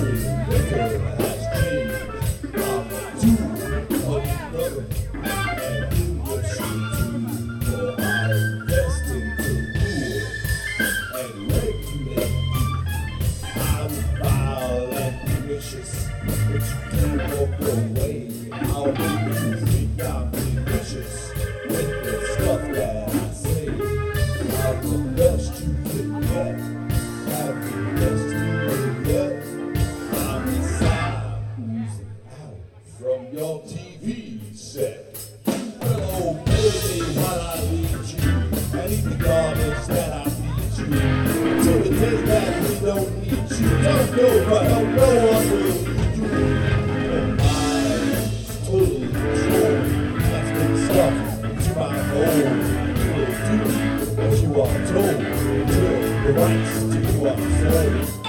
very little has changed. I'm too another, and you will see too. For I'm destined to rule and regulate you. I'm vile and vicious, but you can't walk away. I'll make you think I'm delicious with the stuff that I say. I'm the best you can get. I'm the best you can get. I'm the side who's out from your TV set. Hello, baby, while I lead you and eat the garbage that I feed you. Till the day that we don't need you. Don't go for help, no one will need you. And I'm totally controlled. That's been stuffed into my home. You will do what you are told. Till the rights to you are sold.